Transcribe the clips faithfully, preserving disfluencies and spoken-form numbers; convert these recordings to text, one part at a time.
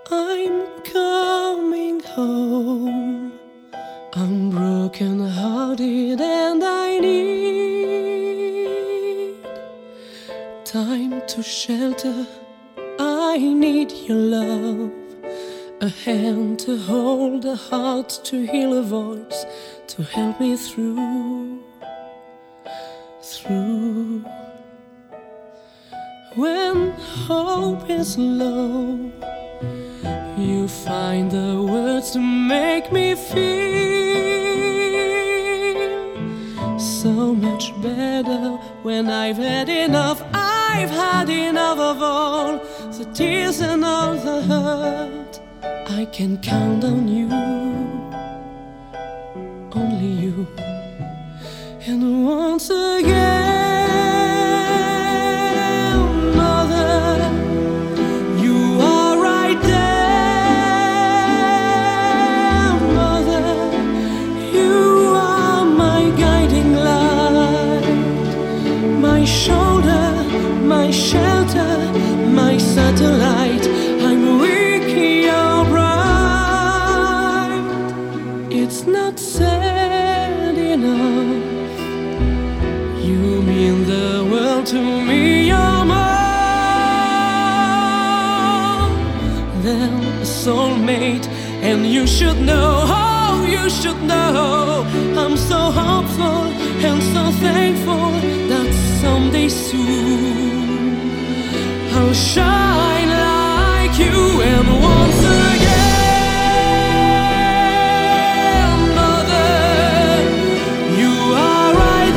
I'm coming home. I'm broken hearted and I need time to shelter. I need your love, a hand to hold, a heart to heal, a voice to help me through, through. When hope is low, you find the words to make me feel so much better. When I've had enough, I've had enough of all the tears and all the hurt. I can count on you, only you. And once again, my shoulder, my shelter, my satellite. I'm weak, you're bright. It's not sad enough. You mean the world to me. You're more than a soulmate, and you should know. Oh, you should know. I'm so hopeful and so thankful that someday soon I'll shine like you. And once again, mother, you are right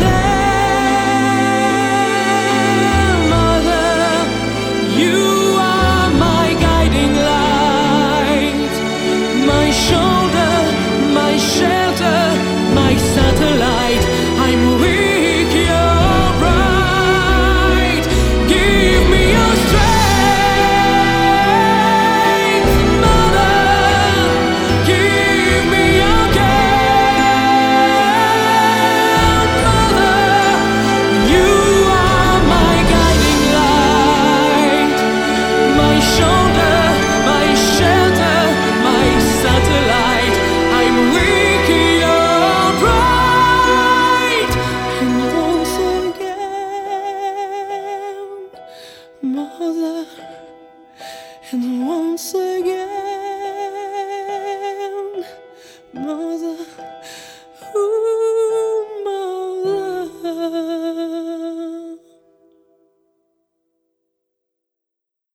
there. Mother, you are my guiding light, my shoulder, my shelter, my satellite. I'm weak, you're bright. Give me your strength, mother. Give me your care, mother. You are my guiding light, my shoulder, my shelter, my satellite. I'm weak, you're bright. And once again, mother, and once again.